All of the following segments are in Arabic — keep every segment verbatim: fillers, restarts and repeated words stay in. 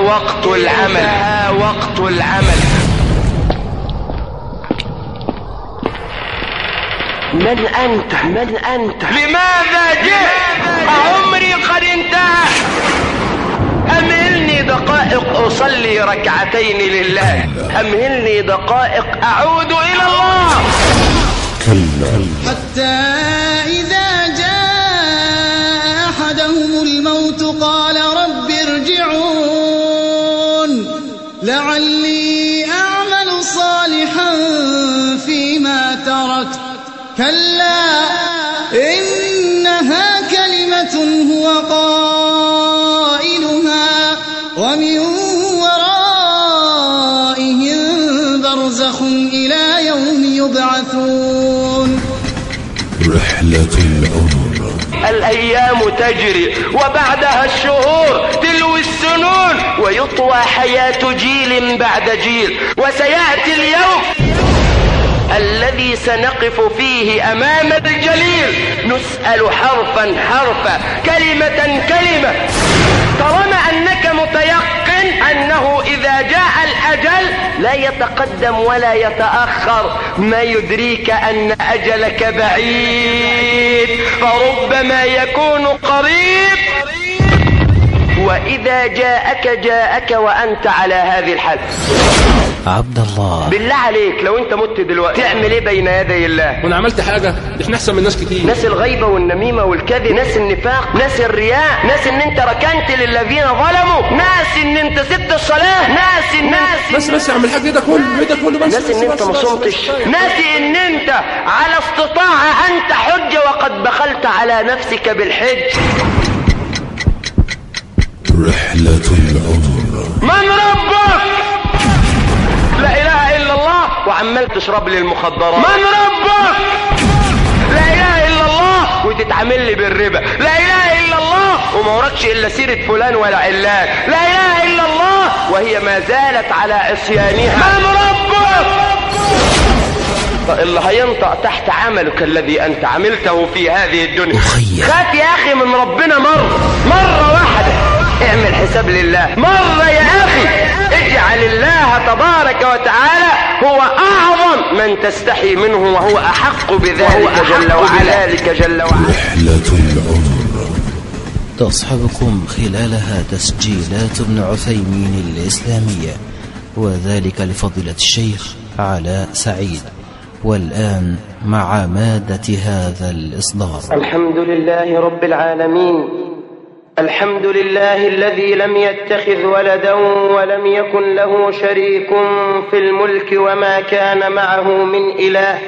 وقت العمل، ها وقت العمل. من أنت؟ من أنت؟ لماذا جئت؟ عمري قد انتهى. أمهلني دقائق أصلي ركعتين لله، أمهلني دقائق أعود إلى الله. حتى إذا جاء أحدهم الموت قال رب ارجعون لعلي أعمل صالحا فيما تركت كلا إنها كلمة هو قائلها ومن ورائهم برزخ إلى يوم يبعثون. رحلة العمر. الأيام تجري وبعدها الشهور تلو السنون ويطوى حياة جيل بعد جيل، وسيأتي اليوم الذي سنقف فيه أمام الجليل نسأل حرفا حرفا كلمة كلمة. طالما أنك متيقن أنه إذا جاء الأجل لا يتقدم ولا يتأخر، ما يدريك أن أجلك بعيد فربما يكون قريب. وإذا جاءك جاءك وأنت على هذه الحال. عبد الله، بالله عليك لو انت مت دلوقتي تعمل ايه بين يدي الله؟ وانا عملت حاجه؟ احنا احسن من ناس كتير. ناس الغيبه والنميمه والكذب، ناس النفاق، ناس الرياء، ناس ان انت ركنت للذين ظلموا، ناس ان انت سبت الصلاه، ناس الناس بس بس اعمل حاجه ايدك كله ايدك كله بس. ناس ان انت ما صمتش، ناس ان انت على استطاعه انت حجه وقد بخلت على نفسك بالحج. رحلة العمر. من ربك؟ لا إله إلا الله وعمال تشرب لي المخدرات. من ربك؟ لا إله إلا الله وتتعامل لي بالربا. لا إله إلا الله وما وراكش إلا سيرة فلان ولا علان. لا إله إلا الله وهي ما زالت على عصيانها. من ربك؟ اللي هينطق تحت عملك الذي أنت عملته في هذه الدنيا. خاف يا أخي من ربنا مرة مرة واحدة، اعمل حساب لله مرة يا أخي، اجعل الله تبارك وتعالى هو أعظم من تستحي منه وهو أحق بذلك جل وعلا. جل وعلا. رحلة العمر. تصحبكم خلالها تسجيلات ابن عثيمين الإسلامية، وذلك لفضيلة الشيخ علاء سعيد. والآن مع مادة هذا الإصدار. الحمد لله رب العالمين، الحمد لله الذي لم يتخذ ولدا ولم يكن له شريك في الملك وما كان معه من إله،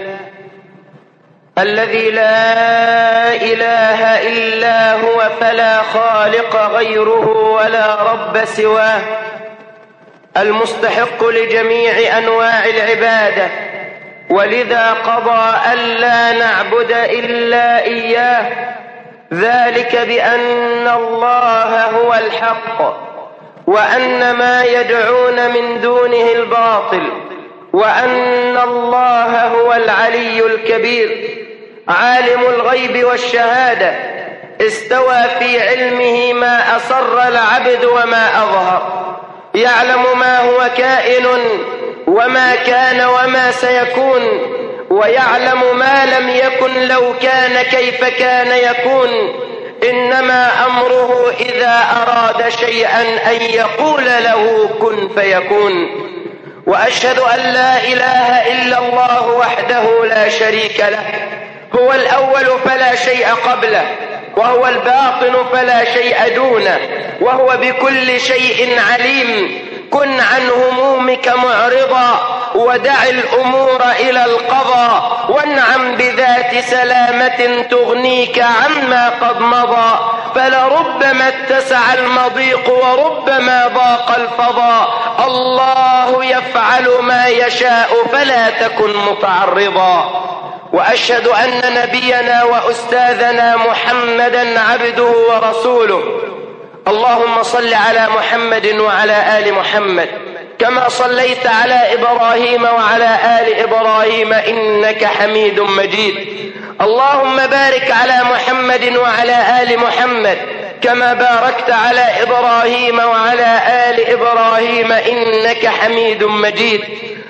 الذي لا إله إلا هو فلا خالق غيره ولا رب سواه، المستحق لجميع أنواع العبادة، ولذا قضى ألا نعبد إلا إياه، ذلك بأن الله هو الحق وأن ما يدعون من دونه الباطل، وأن الله هو العلي الكبير عالم الغيب والشهادة، استوى في علمه ما أسر العبد وما أظهر، يعلم ما هو كائن وما كان وما سيكون، ويعلم ما لم يكن لو كان كيف كان يكون، إنما أمره إذا أراد شيئا أن يقول له كن فيكون. وأشهد أن لا إله إلا الله وحده لا شريك له، هو الأول فلا شيء قبله، وهو الباطن فلا شيء دونه، وهو بكل شيء عليم. كن عن همومك معرضا ودع الأمور إلى القضاء، وانعم بذات سلامة تغنيك عما قد مضى، فلربما اتسع المضيق وربما ضاق الفضاء. الله يفعل ما يشاء فلا تكن متعرضا. وأشهد أن نبينا وأستاذنا محمدا عبده ورسوله. اللهم صل على محمد وعلى آل محمد كما صليت على إبراهيم وعلى آل إبراهيم إنك حميد مجيد. اللهم بارك على محمد وعلى آل محمد كما باركت على إبراهيم وعلى آل إبراهيم إنك حميد مجيد.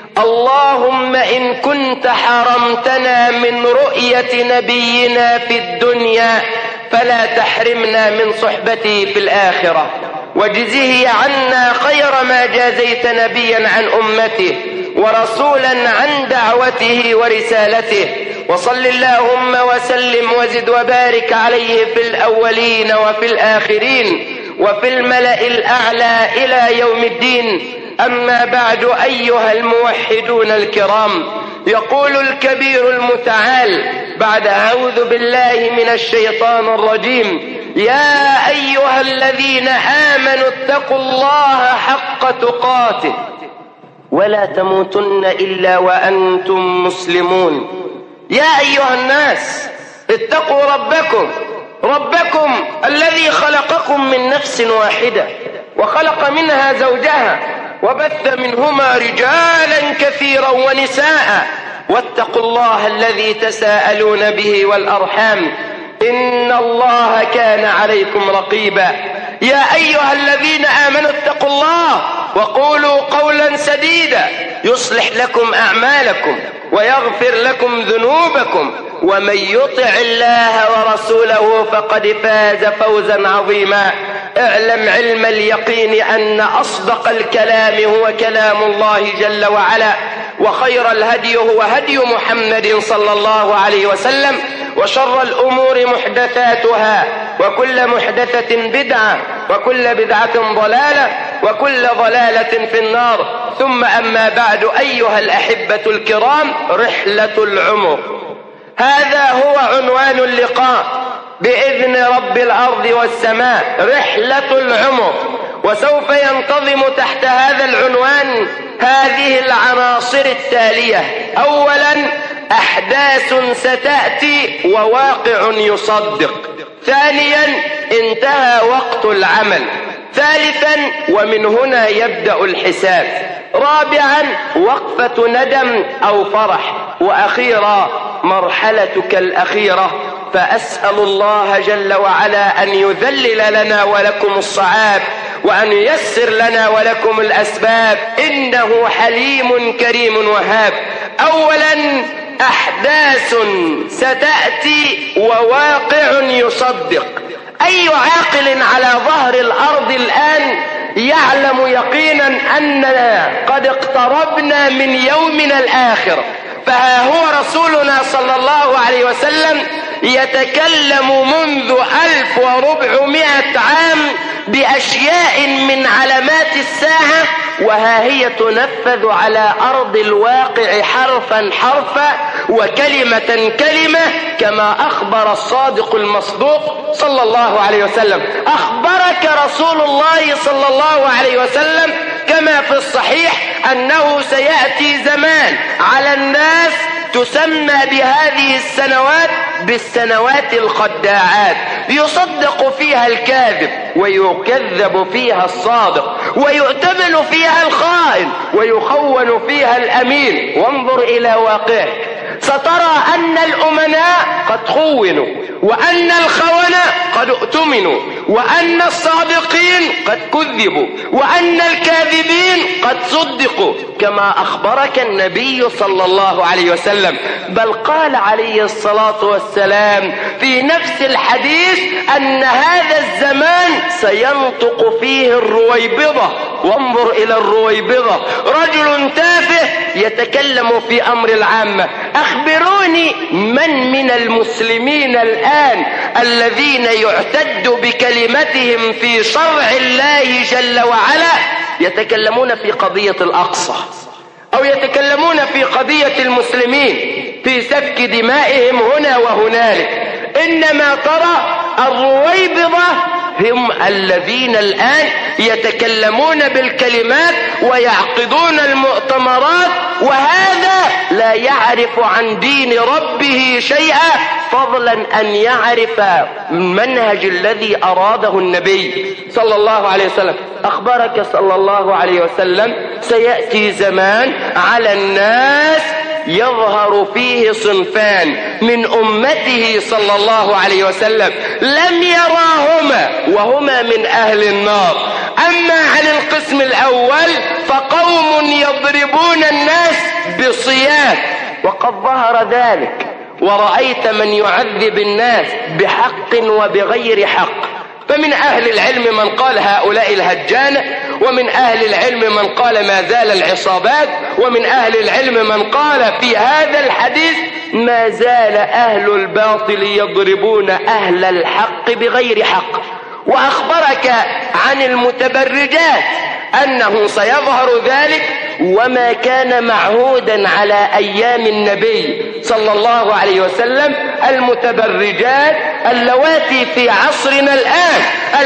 اللهم إن كنت حرمتنا من رؤية نبينا في الدنيا فلا تحرمنا من صحبته في الآخرة، واجزه عنا خير ما جازيت نبيا عن أمته ورسولا عن دعوته ورسالته. وصل اللهم وسلم وزد وبارك عليه في الأولين وفي الآخرين وفي الملأ الأعلى إلى يوم الدين. أما بعد، أيها الموحدون الكرام، يقول الكبير المتعال بعد أعوذ بالله من الشيطان الرجيم: يا أيها الذين آمنوا اتقوا الله حق تقاته ولا تموتن إلا وأنتم مسلمون. يا أيها الناس اتقوا ربكم ربكم الذي خلقكم من نفس واحدة وخلق منها زوجها وبث منهما رجالا كثيرا ونساء، واتقوا الله الذي تساءلون به والأرحام إن الله كان عليكم رقيبا. يا أيها الذين آمنوا اتقوا الله وقولوا قولا سديدا يصلح لكم أعمالكم ويغفر لكم ذنوبكم، ومن يطع الله ورسوله فقد فاز فوزا عظيما. اعلم علم اليقين أن أصدق الكلام هو كلام الله جل وعلا، وخير الهدي هو هدي محمد صلى الله عليه وسلم، وشر الأمور محدثاتها، وكل محدثة بدعة، وكل بدعة ضلالة، وكل ضلالة في النار. ثم أما بعد، أيها الأحبة الكرام، رحلة العمر، هذا هو عنوان اللقاء بإذن رب الأرض والسماء، رحلة العمر. وسوف ينتظم تحت هذا العنوان هذه العناصر التالية: أولا، أحداث ستأتي وواقع يصدق. ثانيا، انتهى وقت العمل. ثالثا، ومن هنا يبدأ الحساب. رابعا، وقفة ندم أو فرح. وأخيرا، مرحلتك الأخيرة. فأسأل الله جل وعلا أن يذلل لنا ولكم الصعاب، وأن ييسر لنا ولكم الأسباب، إنه حليم كريم وهاب. أولا، أحداث ستأتي وواقع يصدق. أي عاقل على ظهر الأرض الآن يعلم يقينا أننا قد اقتربنا من يومنا الآخر. فها هو رسولنا صلى الله عليه وسلم يتكلم منذ ألف وربعمائة عام بأشياء من علامات الساعة، وها هي تنفذ على أرض الواقع حرفا حرفا وكلمة كلمة، كما أخبر الصادق المصدوق صلى الله عليه وسلم. أخبرك رسول الله صلى الله عليه وسلم كما في الصحيح أنه سيأتي زمان على الناس تسمى بهذه السنوات بالسنوات الخداعات، يصدق فيها الكاذب ويكذب فيها الصادق، ويؤتمن فيها الخائن ويخون فيها الأمين. وانظر إلى واقعك، سترى أن الأمناء قد خونوا، وأن الخونة قد اؤتمنوا، وأن الصادقين قد كذبوا، وأن الكاذبين قد صدقوا، كما أخبرك النبي صلى الله عليه وسلم. بل قال عليه الصلاة والسلام في نفس الحديث أن هذا الزمان سينطق فيه الرويبضة. وانظر إلى الرويبضة، رجل تافه يتكلم في أمر العامة. أخبروني من من المسلمين الآن الذين يعتد بكلمتهم في شرع الله جل وعلا يتكلمون في قضية الأقصى، أو يتكلمون في قضية المسلمين في سفك دمائهم هنا وهنالك. إنما ترى الرويبضة هم الذين الآن يتكلمون بالكلمات ويعقدون المؤتمرات، وهذا لا يعرف عن دين ربه شيئا، فضلا أن يعرف المنهج الذي أراده النبي صلى الله عليه وسلم. أخبرك صلى الله عليه وسلم سيأتي زمان على الناس يظهر فيه صنفان من أمته صلى الله عليه وسلم لم يراهما وهما من أهل النار. أما عن القسم الأول فقوم يضربون الناس بصياح، وقد ظهر ذلك ورأيت من يعذب الناس بحق وبغير حق. فمن أهل العلم من قال هؤلاء الهجان، ومن أهل العلم من قال ما زال العصابات، ومن أهل العلم من قال في هذا الحديث ما زال أهل الباطل يضربون أهل الحق بغير حق. وأخبرك عن المتبرجات أنه سيظهر ذلك، وما كان معهودا على أيام النبي صلى الله عليه وسلم المتبرجات اللواتي في عصرنا الآن.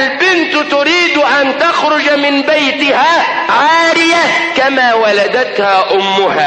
البنت تريد أن تخرج من بيتها عارية كما ولدتها أمها.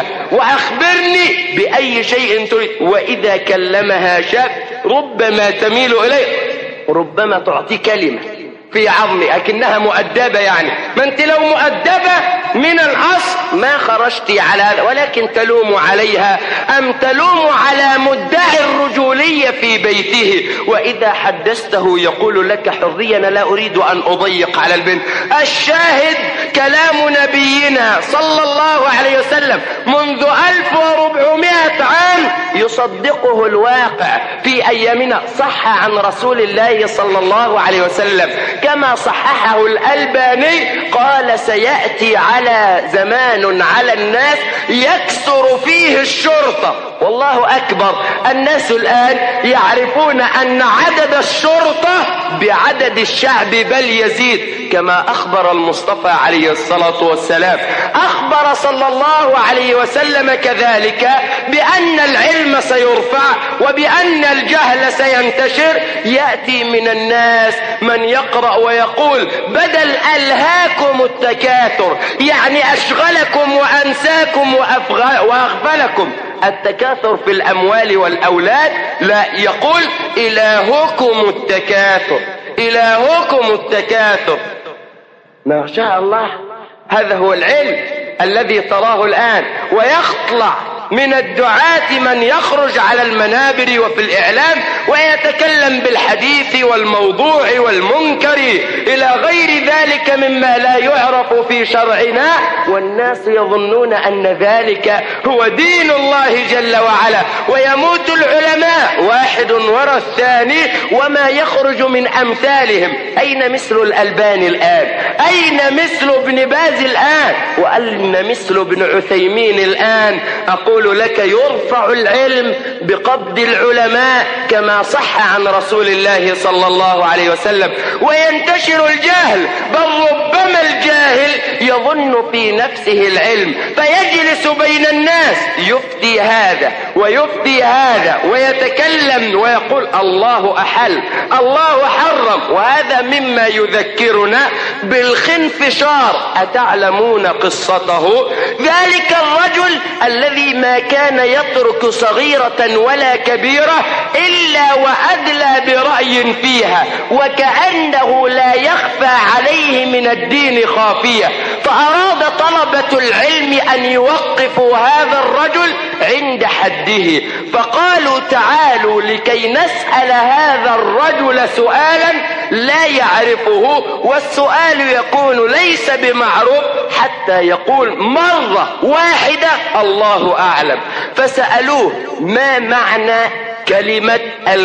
وأخبرني بأي شيء تريد. وإذا كلمها شاب ربما تميل إليه، ربما تعطي كلمة في عظمي لكنها مؤدبة. يعني ما أنت لو مؤدبة من الأصل ما خرجت على هذا، ولكن تلوم عليها أم تلوم على مدعي الرجولية في بيته. وإذا حدثته يقول لك حريا، لا أريد أن أضيق على البنت. الشاهد كلام نبينا صلى الله عليه وسلم منذ ألف وأربعمائة عام يصدقه الواقع في أيامنا. صح عن رسول الله صلى الله عليه وسلم كما صححه الألباني قال سيأتي على زمان على الناس يكثر فيه الشرطة. والله أكبر، الناس الآن يعرفون أن عدد الشرطة بعدد الشعب بل يزيد، كما أخبر المصطفى عليه الصلاة والسلام. أخبر صلى الله عليه وسلم كذلك بأن العلم سيرفع وبأن الجهل سينتشر. يأتي من الناس من يقرأ ويقول بدل ألهاكم التكاثر، يعني أشغلكم وأنساكم وأغفلكم التكاثر في الأموال والأولاد، لا، يقول إلهكم التكاثر، إلهكم التكاثر. ما شاء الله، هذا هو العلم الذي تراه الآن. ويخطلع من الدعاة من يخرج على المنابر وفي الإعلام ويتكلم بالحديث والموضوع والمنكر إلى غير ذلك مما لا يعرف في شرعنا، والناس يظنون أن ذلك هو دين الله جل وعلا. ويموت العلماء واحد وراء الثاني وما يخرج من أمثالهم. أين مثل الألباني الآن؟ أين مثل ابن باز الآن؟ وأين مثل ابن عثيمين الآن؟ أقول لك يرفع العلم بقبض العلماء كما صح عن رسول الله صلى الله عليه وسلم، وينتشر الجهل، بل ربما الجاهل يظن في نفسه العلم فيجلس بين الناس يفتي هذا ويفتي هذا ويتكلم ويقول الله أحل الله حرم. وهذا مما يذكرنا بالخنفشار. أتعلمون قصته؟ ذلك الرجل الذي ما كان يترك صغيرة ولا كبيرة إلا وأدلى برأي فيها، وكأنه لا يخفى عليه من الدين خافية. فأراد طلبة العلم أن يوقفوا هذا الرجل عند حده، فقالوا تعالوا لكي نسأل هذا الرجل سؤالا لا يعرفه، والسؤال يكون ليس بمعروف حتى يقول مرة واحدة الله أعلم. فسألوه ما معنى كلمة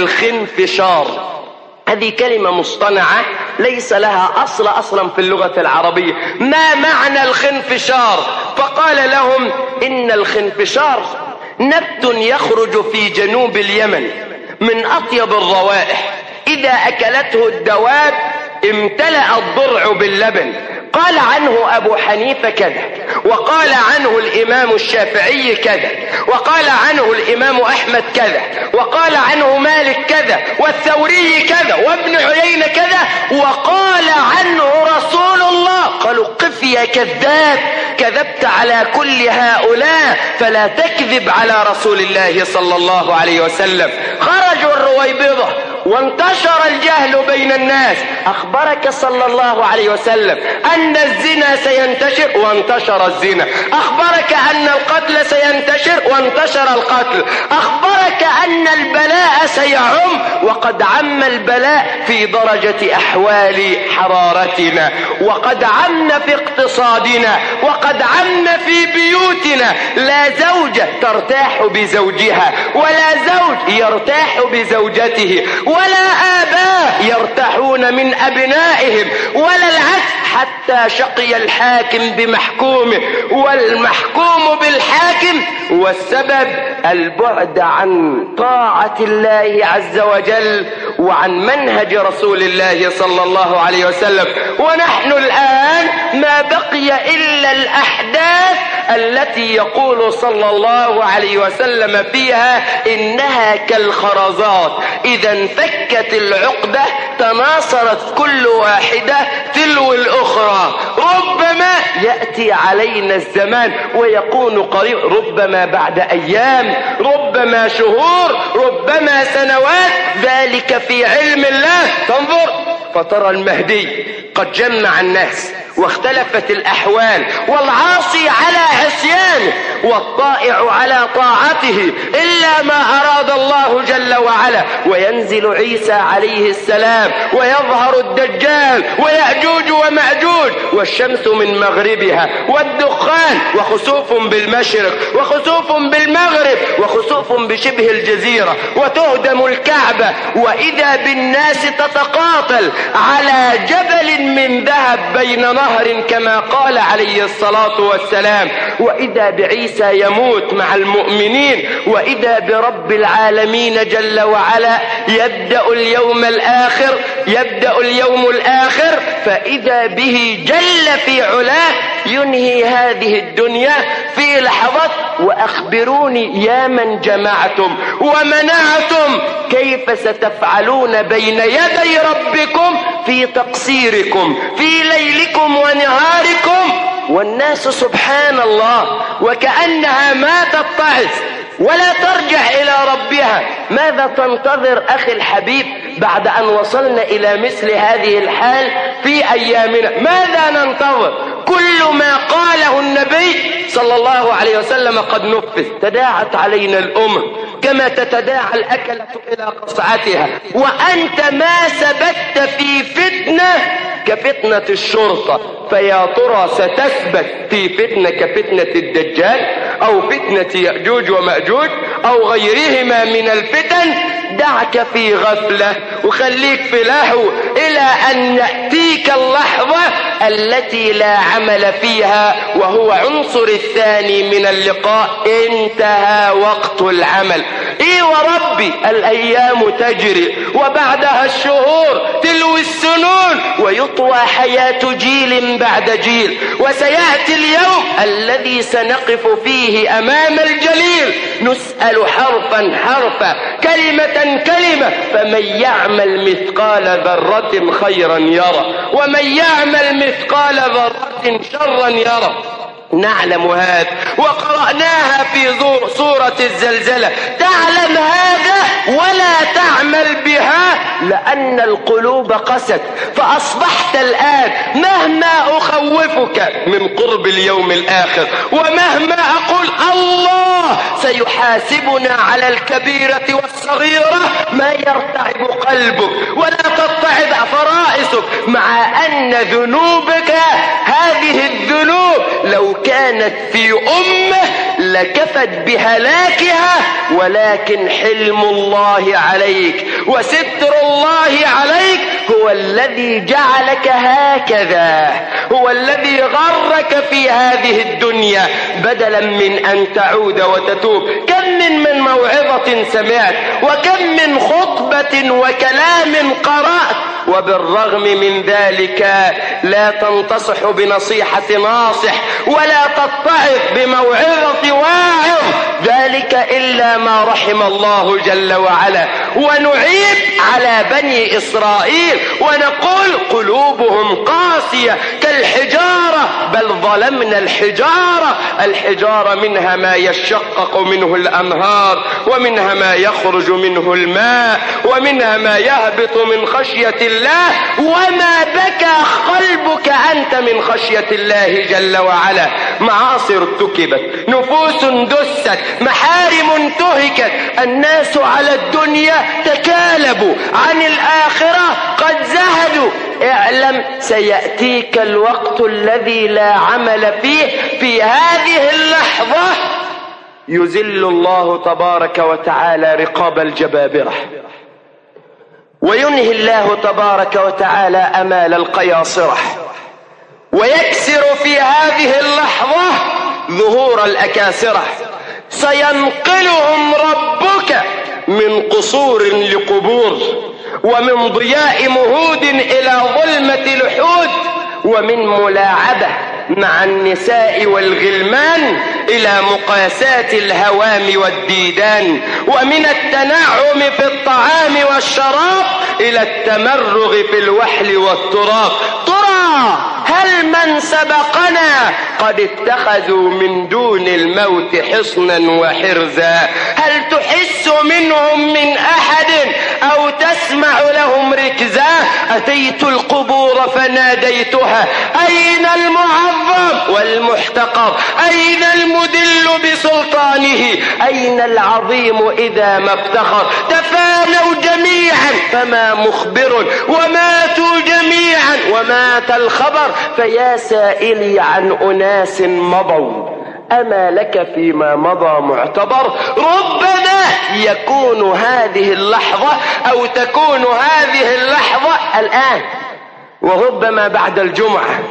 الخنفشار؟ هذه كلمة مصطنعة ليس لها أصل أصلا في اللغة العربية. ما معنى الخنفشار؟ فقال لهم إن الخنفشار نبت يخرج في جنوب اليمن من أطيب الروائح، إذا أكلته الدواب امتلأ الضرع باللبن. قال عنه أبو حنيفة كذا، وقال عنه الإمام الشافعي كذا، وقال عنه الإمام أحمد كذا، وقال عنه مالك كذا، والثوري كذا، وابن عيينة كذا، وقال عنه رسول الله. قالوا قف يا كذاب، كذبت على كل هؤلاء فلا تكذب على رسول الله صلى الله عليه وسلم. خرجوا الرويبضة وانتشر الجهل بين الناس. أخبرك صلى الله عليه وسلم أن الزنا سينتشر وانتشر الزنا. أخبرك أن القتل سينتشر وانتشر القتل. أخبرك أن البلاء سيعم وقد عم البلاء في درجة أحوال حرارتنا، وقد عم في اقتصادنا، وقد عم في بيوتنا. لا زوجة ترتاح بزوجها، ولا زوج يرتاح بزوجته، ولا آباء يرتاحون من أبنائهم، ولا العكس، حتى شقي الحاكم بمحكومه والمحكوم بالحاكم. والسبب البعد عن طاعة الله عز وجل وعن منهج رسول الله صلى الله عليه وسلم. ونحن الآن ما بقي إلا الأحداث التي يقول صلى الله عليه وسلم فيها إنها كالخرزات، إذا انفكت العقدة تناصرت كل واحدة تلو الأخرى. ربما يأتي علينا الزمان ويكون قريب، ربما بعد أيام، ربما شهور، ربما سنوات، ذلك في علم الله. تنظر فترى المهدي قد جمع الناس واختلفت الأحوال، والعاصي على عصيانه والطائع على طاعته إلا ما أراد الله جل وعلا. وينزل عيسى عليه السلام ويظهر الدجال ويأجوج ومأجوج، والشمس من مغربها، والدخان، وخسوف بالمشرق وخسوف بالمغرب وخسوف بشبه الجزيرة، وتهدم الكعبة، وإذا بالناس تتقاتل على جبل من ذهب بين نهر كما قال عليه الصلاة والسلام. وإذا بعيسى يموت مع المؤمنين، وإذا برب العالمين جل وعلا يبدأ اليوم الآخر، يبدأ اليوم الآخر، فإذا به جل في علاه ينهي هذه الدنيا في لحظة. وأخبروني يا من جمعتم ومنعتم كيف ستفعلون بين يدي ربكم في تقصيركم في ليلكم ونهاركم. والناس سبحان الله وكأنها ما تتعظ ولا ترجع إلى ربها. ماذا تنتظر أخي الحبيب بعد أن وصلنا إلى مثل هذه الحال في أيامنا؟ ماذا ننتظر؟ كل ما قاله النبي صلى الله عليه وسلم قد نفذ. تداعت علينا الأمم كما تتداعى الأكلة إلى قصعتها، وأنت ما ثبت في فتنة كفتنة الشرطة، فيا ترى ستثبت في فتنة كفتنة الدجال أو فتنة يأجوج ومأجوج أو غيرهما من الفتن؟ دعك في غفلة وخليك في لهو إلى أن يأتيك اللحظة التي لا عمل فيها، وهو عنصر الثاني من اللقاء. انتهى وقت العمل. اي وربي الأيام تجري وبعدها الشهور تلو السنون، ويطوى حياة جيل بعد جيل. وسيأتي اليوم الذي سنقف فيه أمام الجليل نسأل حرفا حرفا كلمة كلمة، فمن يعمل مثقال ذرة خيرا يرى ومن يعمل مثقال ذرة شرا يرى. نعلم هذا وقرأناها في سورة الزلزلة. تعلم هذا ولا تعمل بها لأن القلوب قست. فأصبحت الآن مهما أخوفك من قرب اليوم الآخر، ومهما أقول الله سيحاسبنا على الكبيرة والصغيرة، ما يرتعب قلبك ولا تتعب فرائسك، مع أن ذنوبك هذه الذنوب لو كانت في أمة لكفت بهلاكها، ولكن حلم الله عليك وستر الله عليك هو الذي جعلك هكذا، هو الذي غرك في هذه الدنيا، بدلا من أن تعود وتتوب. كم من من موعظة سمعت، وكم من خطبة وكلام قرأت، وبالرغم من ذلك لا تنتصح بنصيحة ناصح ولا تتعظ بموعظة واعظ، ذلك إلا ما رحم الله جل وعلا. ونعيب على بني إسرائيل ونقول قلوبهم قاسية كالحجارة، بل ظلمنا الحجارة. الحجارة منها ما يشقق منه الأنهار، ومنها ما يخرج منه الماء، ومنها ما يهبط من خشية الله. وما بكى قلبك أنت من خشية الله جل وعلا. معاصي ارتكبت، نفوس دست، محارم انتهكت، الناس على الدنيا تكالبوا، عن الآخرة قد زهدوا. اعلم سيأتيك الوقت الذي لا عمل فيه. في هذه اللحظة يذل الله تبارك وتعالى رقاب الجبابرة، وينهي الله تبارك وتعالى أمال القياصرة، ويكسر في هذه اللحظة ظهور الأكاسرة. سينقلهم ربك من قصور لقبور، ومن ضياء مهود إلى ظلمة لحود، ومن ملاعبة مع النساء والغلمان إلى مقاسات الهوام والديدان، ومن التنعم في الطعام والشراب إلى التمرغ في الوحل والتراب. ترى هل من سبقنا قد اتخذوا من دون الموت حصنا وحرزا؟ هل تحس منهم من أحد أو تسمع لهم ركزا؟ أتيت القبور فناديتها أين المعظم والمحتقر؟ أين المدل بسلطانه؟ أين العظيم إذا ما افتخر؟ تفانوا جميعا فما مخبر، وماتوا جميعا ومات الخبر. فيا سائلي عن أناس مضوا، أما لك فيما مضى معتبر؟ ربما يكون هذه اللحظة أو تكون هذه اللحظة الآن، وربما بعد الجمعة.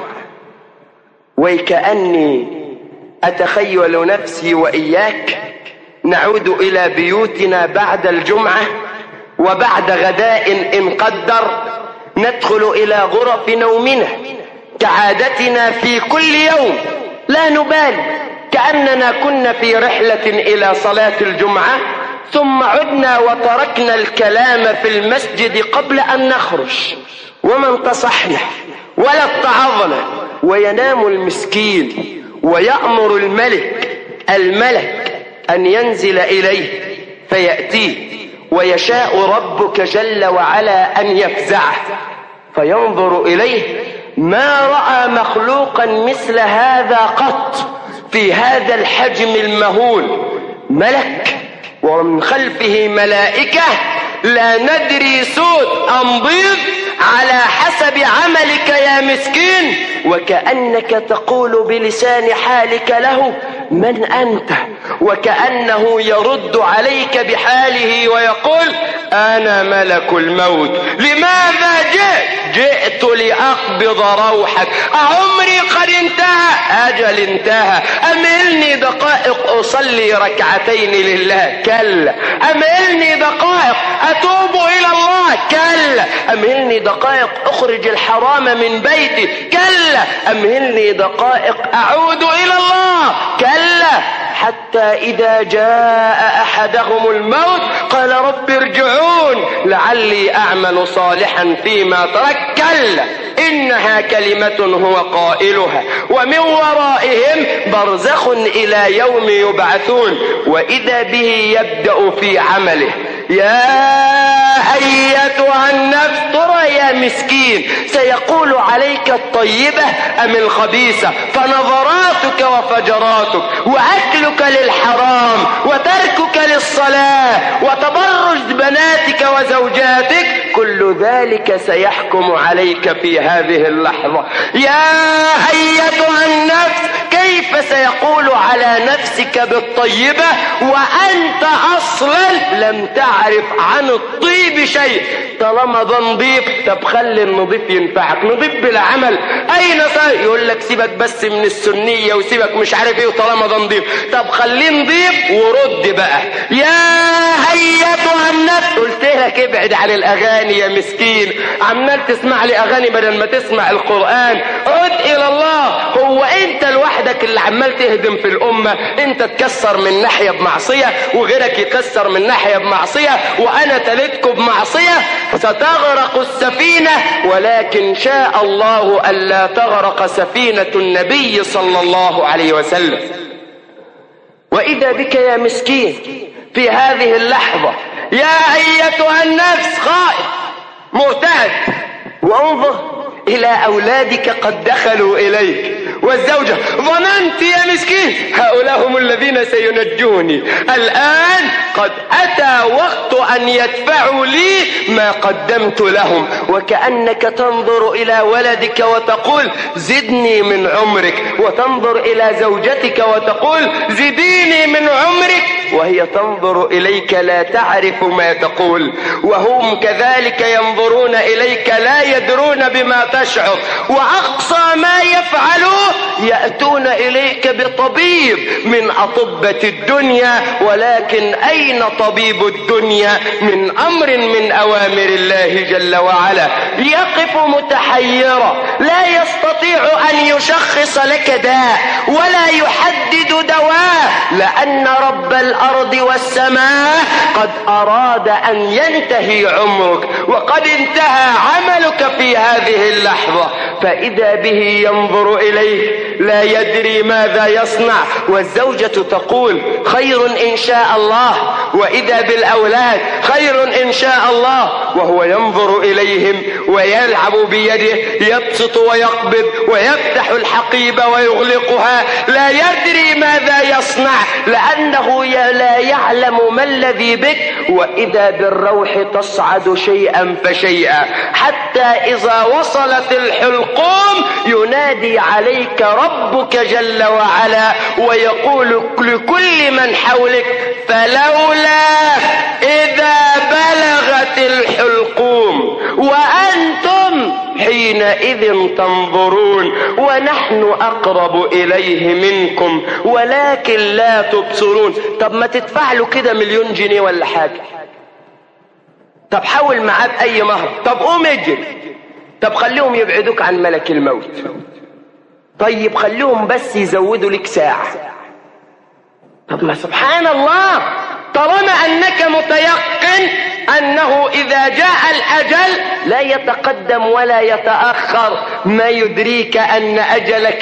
وكأني أتخيل نفسي وإياك نعود إلى بيوتنا بعد الجمعة، وبعد غداء إن قدر ندخل إلى غرف نومنا كعادتنا في كل يوم، لا نبالي، كأننا كنا في رحلة إلى صلاة الجمعة، ثم عدنا وتركنا الكلام في المسجد قبل أن نخرج، وما انتصحنا ولا اتعظنا. وينام المسكين ويأمر الملك الملك أن ينزل إليه فيأتيه، ويشاء ربك جل وعلا أن يفزعه فينظر إليه. ما رأى مخلوقا مثل هذا قط في هذا الحجم المهول. ملك ومن خلفه ملائكة، لا ندري سود أم بيض على حسب عملك يا مسكين. وكأنك تقول بلسان حالك له من أنت، وكأنه يرد عليك بحاله ويقول أنا ملك الموت. لماذا جئت؟ جئت لأقبض روحك. أعمري قد انتهى؟ أجل انتهى. أمهلني دقائق أصلي ركعتين لله؟ كلا. أمهلني دقائق أتوب إلى الله؟ كلا. أمهلني دقائق أخرج الحرام من بيتي؟ كلا. أمهلني دقائق أعود إلى الله؟ كلا. حتى إذا جاء أحدهم الموت قال رب ارجعون لعلي أعمل صالحا فيما ترك. كلا إنها كلمة هو قائلها ومن ورائهم برزخ إلى يوم يبعثون. وإذا به يبدأ في عمله. يا أيتها النفس، ترى يا مسكين سيقول عليك الطيبة أم الخبيثة؟ فنظراتك وفجراتك وأكلك للحرام وتركك للصلاة وتبرج بناتك وزوجاتك، كل ذلك سيحكم عليك في هذه اللحظة. يا أيتها النفس، كيف سيقول على نفسك بالطيبة وأنت أصلا لم تعرف عن الطيب شيء؟ طالما ده نضيف، طب خلي النضيف ينفعك. نضيف بلا عمل أين صار؟ يقول لك سيبك بس من السنية وسيبك مش عارف ايه، وطالما ده نضيف طب خليه نضيف ورد بقى. يا أيتها النفس، قلت لك ابعد عن الأغاني يا مسكين، عمال تسمع لي أغاني بدل ما تسمع القرآن. عد إلى الله. هو أنت لوحدك اللي عمال تهدم في الأمة؟ أنت تكسر من ناحية بمعصية وغيرك يكسر من ناحية بمعصية، وأنا تلتكم بمعصية. ستغرق السفينة، ولكن شاء الله ألا تغرق سفينة النبي صلى الله عليه وسلم. وإذا بك يا مسكين في هذه اللحظة يا أيتها النفس خائف مهتد، وانظر إلى أولادك قد دخلوا إليك، والزوجة ظننت يا مسكين هؤلاء هم الذين سينجوني، الآن قد أتى وقت أن يدفعوا لي ما قدمت لهم. وكأنك تنظر إلى ولدك وتقول زدني من عمرك، وتنظر إلى زوجتك وتقول زديني من عمرك، وهي تنظر إليك لا تعرف ما تقول، وهم كذلك ينظرون إليك لا يدرون بما تشعر. وأقصى ما يفعلوه يأتون إليك بطبيب من أطبة الدنيا، ولكن أين طبيب الدنيا من أمر من أوامر الله جل وعلا؟ يقف متحيرا لا يستطيع أن يشخص لك داء ولا يحدد دواء، لأن رب الأرض والسماء قد أراد أن ينتهي عمرك وقد انتهى عملك في هذه اللحظة. فإذا به ينظر إليه لا يدري ماذا يصنع، والزوجة تقول خير إن شاء الله، وإذا بالأولاد خير إن شاء الله، وهو ينظر إليهم ويلعب بيده، يبسط ويقبض ويفتح الحقيبة ويغلقها، لا يدري ماذا يصنع لأنه لا يعلم ما الذي بك. وإذا بالروح تصعد شيئا فشيئا، حتى إذا وصلت الحلقوم ينادي عليك ربك جل وعلا ويقول لكل من حولك فلولا إذا بلغت الحلقوم وأنتم حينئذ تنظرون ونحن أقرب إليه منكم ولكن لا تبصرون. طب ما تدفع له كده مليون جنيه ولا حاجة، طب حاول معاه بأي مهر، طب قوم اجري، طب خليهم يبعدوك عن ملك الموت، طيب خليهم بس يزودوا لك ساعة. طب ما سبحان الله، طالما أنك متيقن أنه إذا جاء الأجل لا يتقدم ولا يتأخر، ما يدريك أن أجلك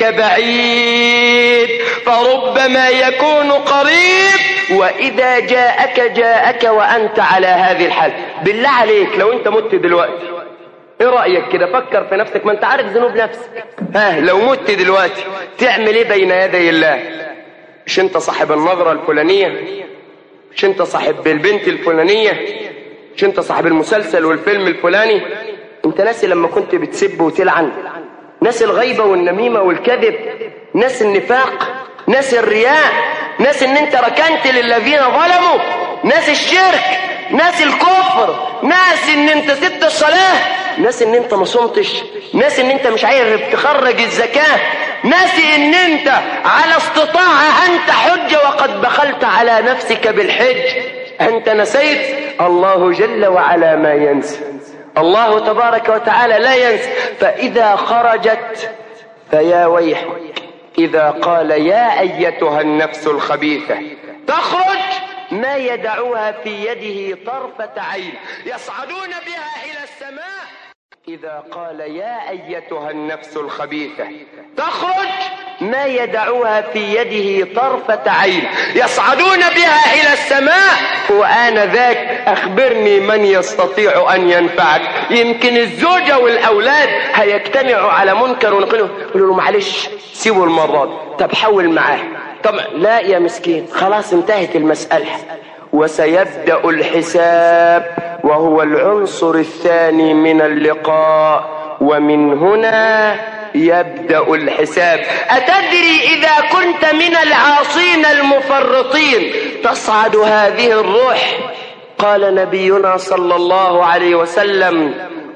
بعيد فربما يكون قريب، وإذا جاءك جاءك وأنت على هذه الحال. بالله عليك لو أنت مت دلوقتي ايه رأيك كده؟ فكر في نفسك، ما انت عارف ذنوب نفسك. ها لو مت دلوقتي تعمل ايه بين يدي الله؟ مش انت صاحب النظرة الفلانية؟ مش انت صاحب البنت الفلانية؟ مش انت صاحب المسلسل والفيلم الفلاني؟ انت ناسي لما كنت بتسب وتلعن؟ ناسي الغيبة والنميمة والكذب؟ ناسي النفاق؟ ناسي الرياء؟ ناسي ان انت ركنت للذين ظلموا؟ ناسي الشرك؟ ناسي الكفر؟ ناسي ان انت سبت الصلاة؟ ناسي ان انت ما صمتش؟ ناسي ان انت مش عارف تخرج الزكاة؟ ناسي ان انت على استطاعة انت حج وقد بخلت على نفسك بالحج؟ انت نسيت؟ الله جل وعلا ما ينسى، الله تبارك وتعالى لا ينسى. فإذا خرجت فيا ويحك إذا قال يا أيتها النفس الخبيثة تخرج ما يدعوها في يده طرفة عين يصعدون بها إلى السماء. إذا قال يا أيتها النفس الخبيثة تخرج ما يدعوها في يده طرفة عين يصعدون بها إلى السماء. وآنذاك أخبرني من يستطيع أن ينفعك. يمكن الزوجة والأولاد هيجتمعوا على منكر ونقولوا له معلش سيبوا المرة دي، طب حول معاه، طب لا يا مسكين خلاص انتهت المسألة. وسيبدأ الحساب وهو العنصر الثاني من اللقاء، ومن هنا يبدأ الحساب. أتدري إذا كنت من العاصين المفرطين تصعد هذه الروح؟ قال نبينا صلى الله عليه وسلم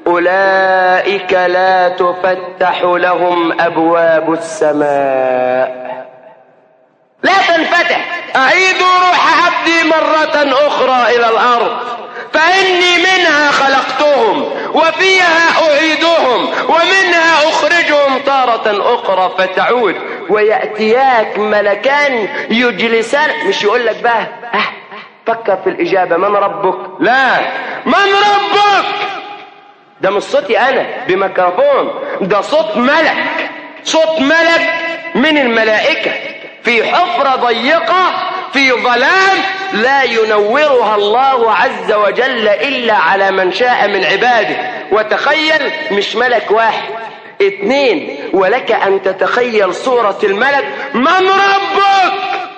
أولئك لا تفتح لهم أبواب السماء، لا تنفتح. أعيدوا روح عبدي مرة أخرى إلى الأرض فإني منها خلقتهم وفيها أعيدهم ومنها أخرجهم تارة أخرى فتعود. ويأتياك ملكان يجلسان، مش يقول لك بقى اه فكر في الإجابة من ربك، لا، من ربك ده مش صوتي أنا بميكروفون، ده صوت ملك، صوت ملك من الملائكة في حفرة ضيقة في ظلام لا ينورها الله عز وجل إلا على من شاء من عباده. وتخيل مش ملك واحد اتنين، ولك أن تتخيل صورة الملك. من ربك؟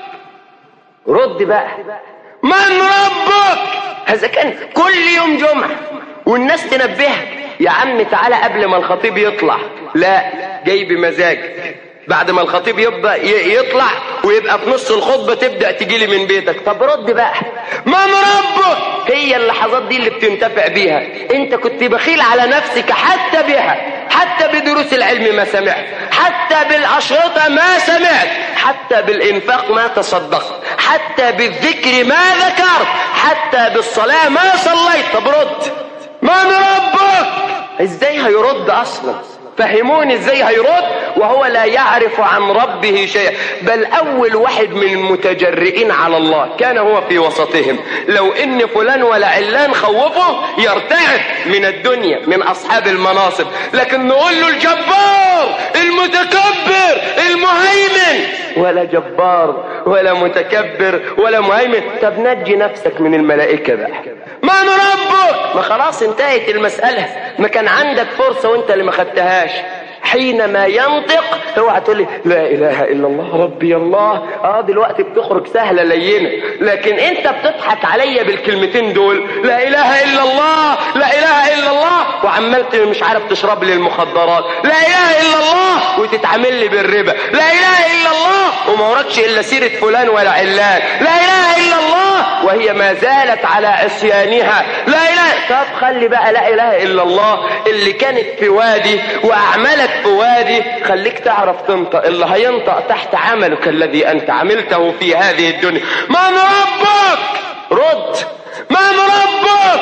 رد بقى، من ربك؟ هذا كان كل يوم جمعة والناس تنبهك، يا عم تعالى قبل ما الخطيب يطلع. لا، جاي بمزاج. بعد ما الخطيب يبدأ يطلع ويبقى في نص الخطبة تبدأ تجيلي من بيتك. طب رد بقى، من ربك؟ هي اللحظات دي اللي بتنتفع بيها. انت كنت بخيل على نفسك حتى بها، حتى بدروس العلم ما سمعت، حتى بالأشرطة ما سمعت، حتى بالإنفاق ما تصدقت، حتى بالذكر ما ذكرت، حتى بالصلاة ما صليت. طب رد، من ربك؟ ازاي هيرد اصلا؟ فهموني ازاي هيرد وهو لا يعرف عن ربه شيئا. بل اول واحد من المتجرئين على الله كان هو في وسطهم. لو ان فلان ولا علان خوفه يرتعد من الدنيا من اصحاب المناصب، لكن نقول له الجبار المتكبر المهيمن، ولا جبار ولا متكبر ولا مهيمن. طب نجي نفسك من الملائكة بقى. من ربك؟ ما خلاص انتهت المسألة، ما كان عندك فرصة وانت اللي ما خدتهاش. حينما ينطق اوعى تقول لي لا اله الا الله ربي الله، اه دلوقتي بتخرج سهله لينه، لكن انت بتضحك عليا بالكلمتين دول، لا اله الا الله لا اله الا الله، وعملت مش عارف تشرب لي المخدرات، لا اله الا الله وتتعامل لي بالربا، لا اله الا الله وما وراكش الا سيره فلان ولا علان، لا اله الا الله وهي ما زالت على عصيانها، لا اله. طب خلي بقى لا اله الا الله اللي كانت في وادي واعمالك في وادي، خليك تعرف تنطق اللي هينطق تحت عملك الذي انت عملته في هذه الدنيا. من ربك؟ رد، من ربك؟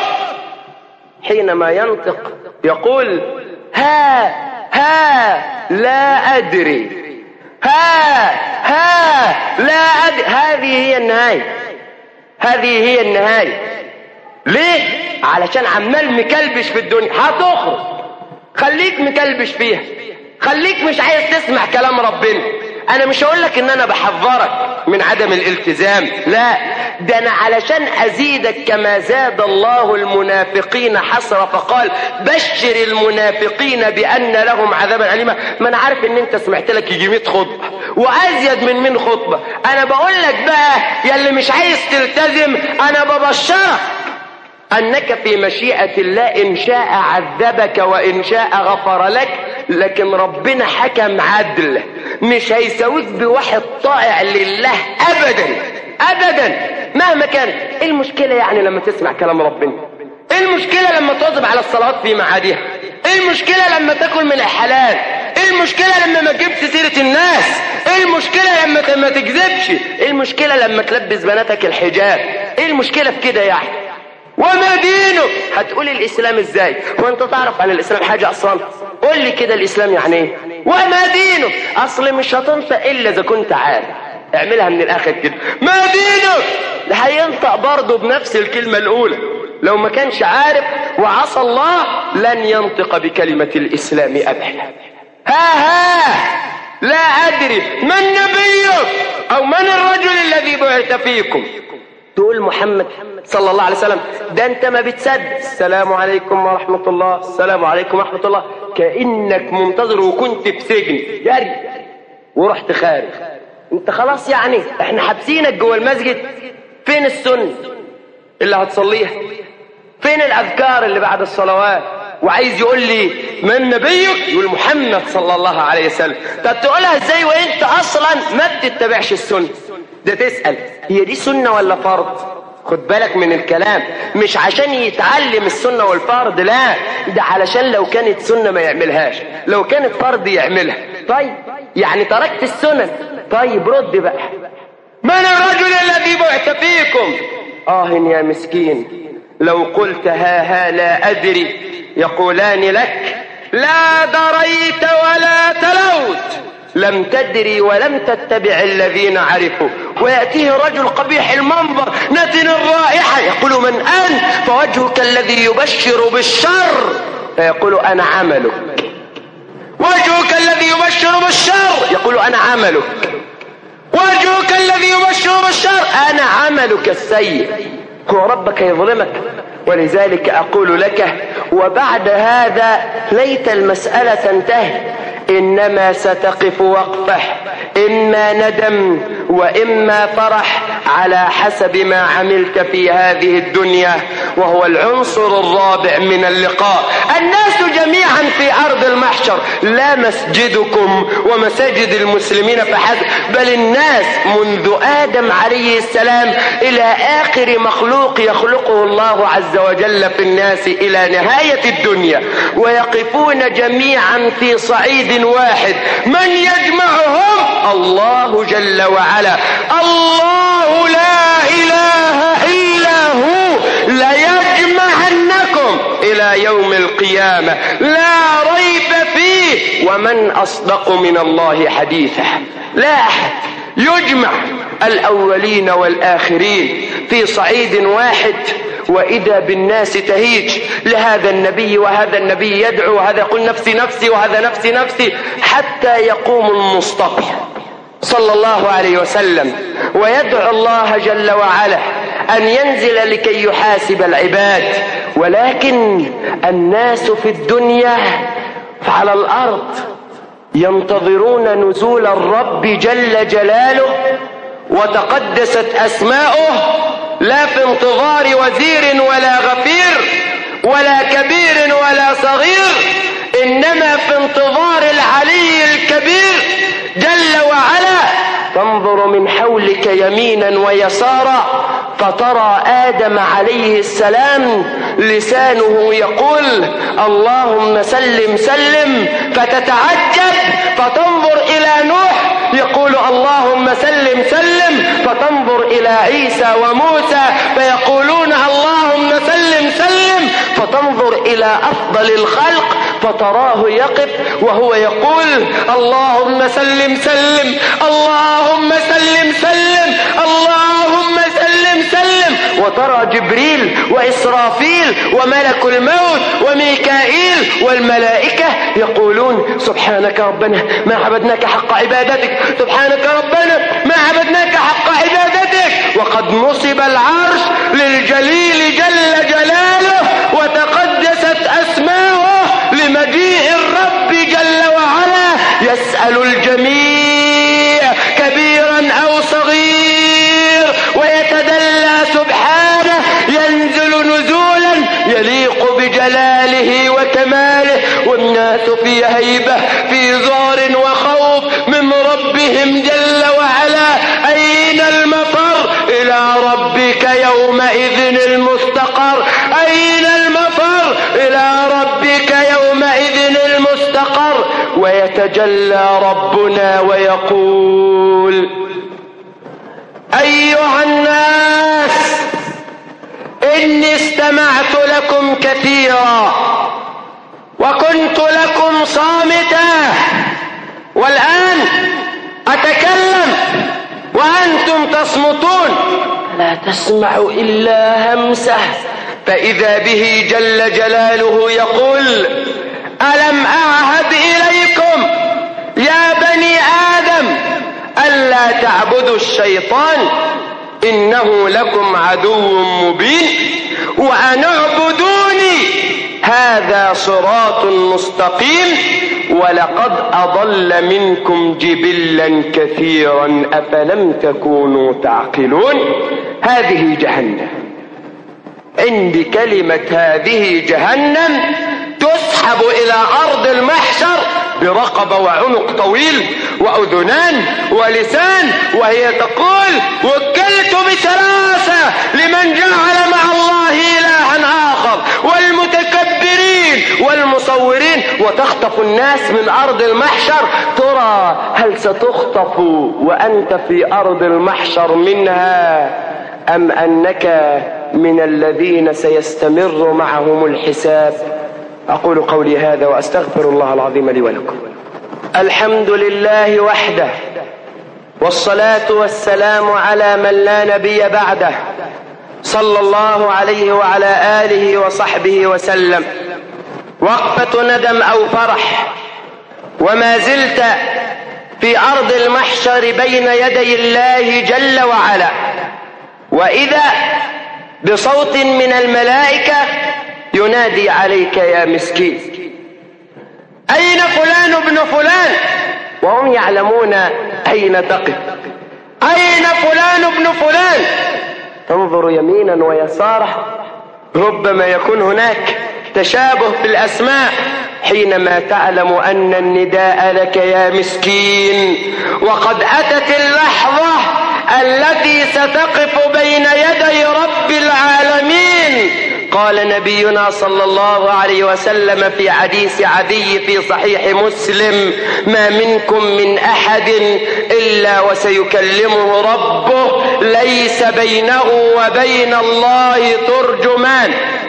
حينما ينطق يقول ها ها لا ادري، ها ها لا ادري. هذه هي النهايه، هذه هي النهايه. ليه؟ علشان عمال مكلبش في الدنيا. هتخرج، خليك مكلبش فيها، خليك مش عايز تسمع كلام ربنا. انا مش هقول لك ان انا بحذرك من عدم الالتزام، لا، ده انا علشان ازيدك كما زاد الله المنافقين حسرة فقال بشر المنافقين بان لهم عذابا اليما. ما انا عارف ان انت سمعت لك يجي مية خطبه وازيد من مية خطبه. انا بقول لك بقى يا اللي مش عايز تلتزم، انا ببشرك أنك في مشيئة الله إن شاء عذبك وإن شاء غفر لك، لكن ربنا حكم عدل، مش هيساويك بواحد طائع لله أبدا أبدا مهما كان. إيه المشكلة يعني لما تسمع كلام ربنا؟ إيه المشكلة لما تواظب على الصلاة في معادها؟ إيه المشكلة لما تاكل من الحلال؟ إيه المشكلة لما ما تجيبش سيرة الناس؟ إيه المشكلة لما ما تكذبش؟ إيه المشكلة لما تلبس بناتك الحجاب؟ إيه المشكلة في كده يعني؟ وما دينك؟ هتقول الاسلام ازاي وانت تعرف عن الاسلام حاجه اصلا؟ قول لي كده الاسلام يعني ايه؟ وما دينك؟ اصل مش هتنطق الا اذا كنت عارف. اعملها من الاخر كده، ما دينك؟ ده هينطق برضه بنفس الكلمه الاولى. لو ما كانش عارف وعصى الله لن ينطق بكلمه الاسلام ابدا. ها ها لا ادري من نبيك او من الرجل الذي بعث فيكم. تقول محمد صلى الله عليه وسلم، ده انت ما بتصدق السلام عليكم ورحمة الله، السلام عليكم ورحمة الله، كأنك منتظر وكنت في سجن جري ورحت خارج. انت خلاص يعني احنا حابسينك جوه المسجد. فين السنة اللي هتصليها؟ فين الاذكار اللي بعد الصلوات؟ وعايز يقول لي من نبيك؟ يقول محمد صلى الله عليه وسلم. طب تقولها ازاي وانت اصلا ما بتتبعش السنة؟ ده تسأل هي دي سنة ولا فرض؟ خد بالك من الكلام، مش عشان يتعلم السنة والفرض، لا، ده علشان لو كانت سنة ما يعملهاش، لو كانت فرض يعملها. طيب يعني تركت السنن، طيب رد بقى، من الرجل الذي بعث فيكم؟ آه يا مسكين لو قلت ها ها لا أدري يقولان لك لا دريت ولا تلوت، لم تدري ولم تتبع الذين عرفوا. ويأتيه رجل قبيح المنظر نتن الرائحة يقول من أنت؟ فوجهك الذي يبشر بالشر، فيقول أنا عملك. وجهك الذي يبشر بالشر يقول أنا عملك. وجهك الذي يبشر بالشر، أنا عملك السيء. هو ربك يظلمك؟ ولذلك أقول لك وبعد هذا ليت المسألة تنتهي، إنما ستقف وقفة إما ندم وإما فرح على حسب ما عملت في هذه الدنيا. وهو العنصر الرابع من اللقاء. الناس جميعا في أرض المحشر، لا مسجدكم ومساجد المسلمين فحسب، بل الناس منذ آدم عليه السلام إلى آخر مخلوق يخلقه الله عز وجل في الناس إلى نهاية الدنيا، ويقفون جميعا في صعيد واحد. من يجمعهم؟ الله جل وعلا. الله لا إله إلا هو ليجمعنكم إلى يوم القيامة لا ريب فيه، ومن أصدق من الله حديثا. لا أحد يجمع الأولين والآخرين في صعيد واحد، وإذا بالناس تهيج لهذا النبي، وهذا النبي يدعو، وهذا يقول نفسي نفسي، وهذا نفسي نفسي، حتى يقوم المصطفى صلى الله عليه وسلم ويدعو الله جل وعلا أن ينزل لكي يحاسب العباد. ولكن الناس في الدنيا فعلى الأرض ينتظرون نزول الرب جل جلاله وتقدست أسماؤه، لا في انتظار وزير ولا غفير ولا كبير ولا صغير، إنما في انتظار العلي الكبير جل وعلا. تنظر من حولك يمينا ويسارا فترى آدم عليه السلام لسانه يقول اللهم سلم سلم، فتتعجب فتنظر إلى نوح يقول اللهم سلم سلم، فتنظر إلى عيسى وموسى فيقولون اللهم سلم سلم، فتنظر إلى أفضل الخلق فتراه يقف وهو يقول اللهم سلم سلم، اللهم سلم سلم، اللهم سلم سلم. وترى جبريل وإسرافيل وملك الموت وميكائيل والملائكة يقولون سبحانك ربنا ما عبدناك حق عبادتك، سبحانك ربنا ما عبدناك حق عبادتك. وقد نصب العرش للجليل جل جلاله وتقدست أسماؤه لمجيء الرب جل وعلا، يسأل الجميع كبيرا أو صغير ويتدلى سبحانه، ينزل نزولا يليق بجلاله وكماله، والناس في هيبة في ذعر وخوف من ربهم جل وعلا. أين المفر؟ إلى ربك يومئذ المستقر. أين المفر؟ إلى ربك يومئذ المستقر. ويتجلى ربنا ويقول أيها الناس إني استمعت لكم كثيرا وكنت لكم صامتا، والآن أتكلم وأنتم تصمتون، لا تسمع إلا همسة. فإذا به جل جلاله يقول ألم أعهد إليكم يا بني آدم ألا تعبدوا الشيطان إنه لكم عدو مبين وأن اعبدوني هذا صراط مستقيم ولقد أضل منكم جبلا كثيرا أفلم تكونوا تعقلون. هذه جهنم، عندي كلمة هذه جهنم تسحب إلى أرض المحشر برقبة وعنق طويل وأذنان ولسان، وهي تقول وكلت بثلاثة لمن جعل مع الله إلها آخر والمتكبرين والمصورين، وتخطف الناس من أرض المحشر. ترى هل ستخطف وأنت في أرض المحشر منها أم أنك من الذين سيستمر معهم الحساب؟ أقول قولي هذا وأستغفر الله العظيم لي ولكم. الحمد لله وحده، والصلاة والسلام على من لا نبي بعده، صلى الله عليه وعلى آله وصحبه وسلم. وقفة ندم أو فرح، وما زلت في أرض المحشر بين يدي الله جل وعلا، وإذا بصوت من الملائكة ينادي عليك يا مسكين، أين فلان ابن فلان؟ وهم يعلمون أين تقف. أين فلان ابن فلان؟ تنظر يمينا ويسارا، ربما يكون هناك تشابه في الأسماء، حينما تعلم أن النداء لك يا مسكين وقد أتت اللحظة التي ستقف بين يدي رب العالمين. قال نبينا صلى الله عليه وسلم في حديث عدي في صحيح مسلم: ما منكم من أحد إلا وسيكلمه ربه ليس بينه وبين الله ترجمان.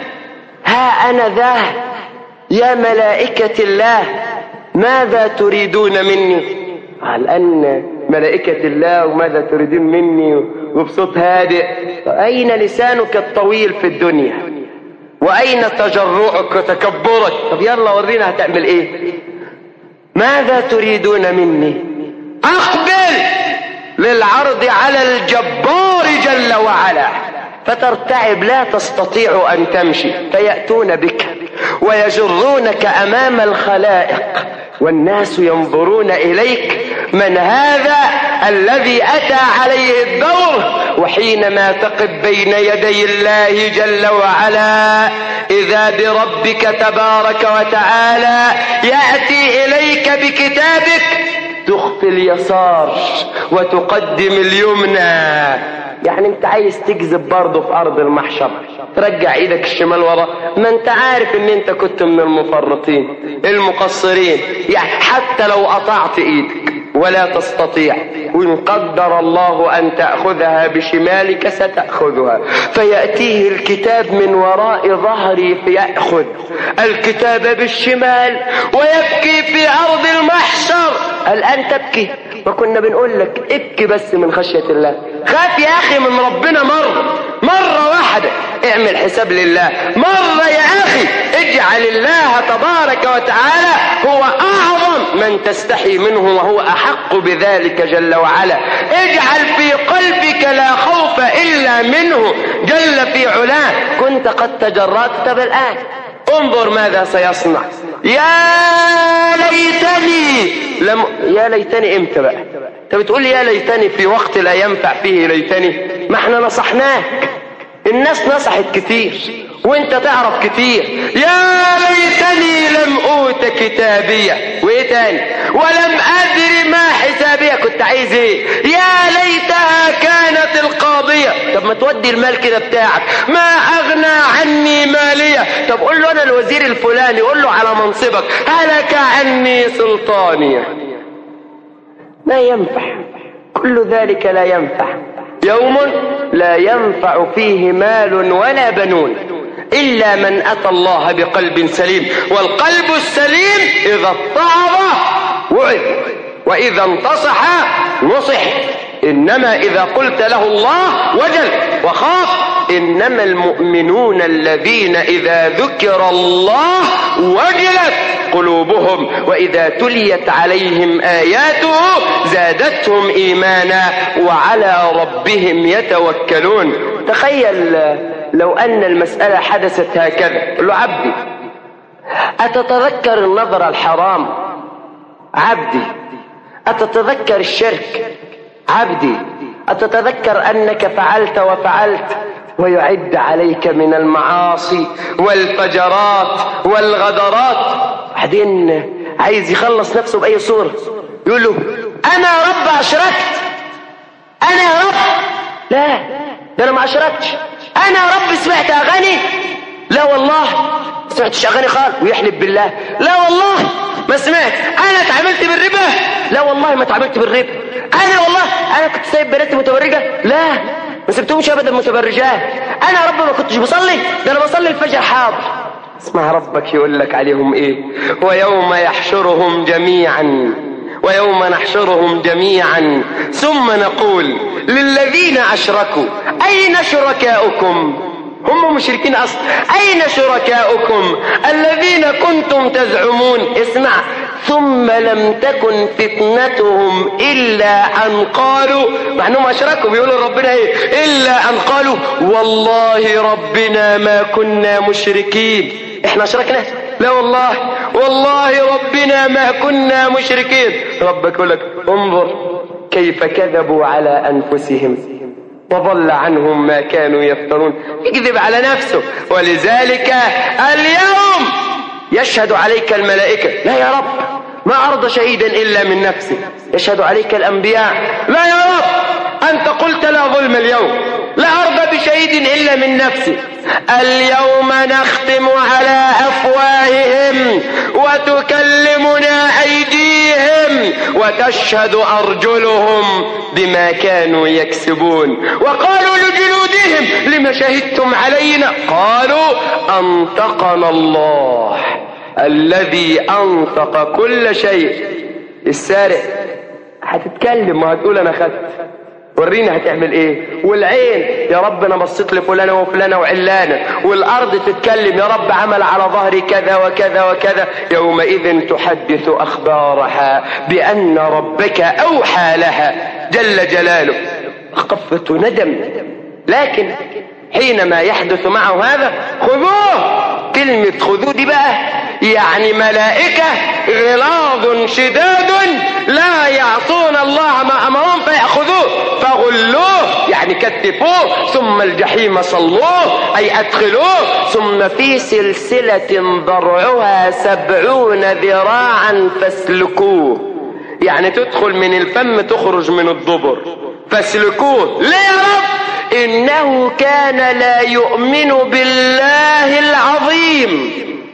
ها أنا ذا يا ملائكة الله ماذا تريدون مني؟ قال أن ملائكة الله وماذا تريدون مني؟ وبصوت هادئ: أين لسانك الطويل في الدنيا؟ وأين تجرؤك وتكبرك؟ طب يلا ورينا هتعمل إيه؟ ماذا تريدون مني؟ أقبل للعرض على الجبار جل وعلا، فترتعب لا تستطيع أن تمشي، فيأتون بك ويجرونك أمام الخلائق والناس ينظرون إليك: من هذا الذي أتى عليه الدور؟ وحينما تقف بين يدي الله جل وعلا إذا بربك تبارك وتعالى يأتي إليك بكتابك، تخفي اليسار وتقدم اليمنى. يعني انت عايز تكذب برضه في أرض المحشر، ترجع ايدك الشمال ورا، ما انت عارف ان انت كنت من المفرطين المقصرين، يعني حتى لو قطعت ايدك ولا تستطيع، وإن قدر الله أن تأخذها بشمالك ستأخذها، فيأتيه الكتاب من وراء ظهري فيأخذ الكتاب بالشمال ويبكي في أرض المحشر. الآن تبكي؟ وكنا بنقول لك ابكي بس من خشية الله، خاف يا أخي من ربنا مرة مرة واحدة، اعمل حساب لله مرة يا أخي، اجعل الله تبارك وتعالى هو أعظم من تستحي منه وهو أحق بذلك جل وعلا. اجعل في قلبك لا خوف إلا منه جل في علاه. كنت قد تجردت بالآن، انظر ماذا سيصنع. يا ليتني لم يا ليتني امتى بقى؟ انت بتقول يا ليتني في وقت لا ينفع فيه ليتني؟ ما احنا نصحناك، الناس نصحت كتير وانت تعرف كتير. يا ليتني لم اوت كتابية، وايه تاني؟ ولم ادري ما حسابية. كنت عايز ايه؟ يا ليتها كانت القاضية. طب ما تودي المال كده بتاعك. ما اغنى عني مالية. طب قول له انا الوزير الفلاني، قول له على منصبك هلك عني سلطانية. لا ينفع، كل ذلك لا ينفع. يوم لا ينفع فيه مال ولا بنون إلا من أتى الله بقلب سليم، والقلب السليم إذا اتعظ وعظ، وإذا انتصح نصح. إنما إذا قلت له الله وجل وخاف. إنما المؤمنون الذين إذا ذكر الله وجلت قلوبهم وإذا تليت عليهم آياته زادتهم إيمانا وعلى ربهم يتوكلون. تخيل لو أن المسألة حدثت هكذا. قل له: عبدي أتتذكر النظر الحرام؟ عبدي أتتذكر الشرك؟ عبدي أتتذكر أنك فعلت وفعلت؟ ويعد عليك من المعاصي والفجرات والغدرات. بعدين عايز يخلص نفسه بأي صورة، يقول له: أنا يا رب أشركت، أنا يا رب. لا، ده أنا ما أشركتش. أنا يا رب سمعت أغاني؟ لا والله ما سمعتش أغاني خالص. ويحلف بالله: لا والله ما سمعت. أنا اتعاملت بالربا؟ لا والله ما اتعاملت بالربا. أنا والله أنا كنت سايب بناتي متبرجة؟ لا ما سبتهمش أبدا متبرجات. أنا يا رب ما كنتش بصلي، ده أنا بصلي الفجر حاضر. اسمع ربك يقول لك عليهم إيه: ويوم يحشرهم جميعا ويوم نحشرهم جميعا ثم نقول للذين أشركوا أين شركاؤكم؟ هم مشركين أصلا. أين شركاؤكم الذين كنتم تزعمون؟ اسمع: ثم لم تكن فتنتهم إلا أن قالوا، مع أنهم أشركوا بيقولوا ربنا إيه؟ إلا أن قالوا والله ربنا ما كنا مشركين. إحنا أشركنا؟ لا والله، والله ربنا ما كنا مشركين. ربك يقول لك انظر كيف كذبوا على أنفسهم وضل عنهم ما كانوا يفترون. يكذب على نفسه. ولذلك اليوم يشهد عليك الملائكة. لا يا رب، ما أرضى شهيدا إلا من نفسي. يشهد عليك الأنبياء. لا يا رب، أنت قلت لا ظلم اليوم، لا أرضى بشهيد إلا من نفسي. اليوم نختم على أفواههم وتكلمنا أيديهم وتشهد أرجلهم بما كانوا يكسبون. وقالوا لجلودهم لما شهدتم علينا؟ قالوا أنطقنا الله الذي أنطق كل شيء. السارق هتتكلم وهتقول أنا خدت، ورينا هتعمل ايه. والعين يا رب انا بصيت لفلانه وفلانه وعلانه. والارض تتكلم يا رب عمل على ظهري كذا وكذا وكذا. يومئذ تحدث اخبارها بان ربك اوحى لها جل جلاله. خفة ندم. لكن حينما يحدث معه هذا خذوه. كلمة خذوه دي بقى يعني ملائكة غلاظ شداد لا يعصون الله ما أمرهم فيأخذوه فغلوه يعني كتفوه ثم الجحيم صلوه أي أدخلوه ثم في سلسلة ضرعها سبعون ذراعا فاسلكوه. يعني تدخل من الفم تخرج من الدبر. فاسلكوه. ليه يا رب؟ إنه كان لا يؤمن بالله العظيم،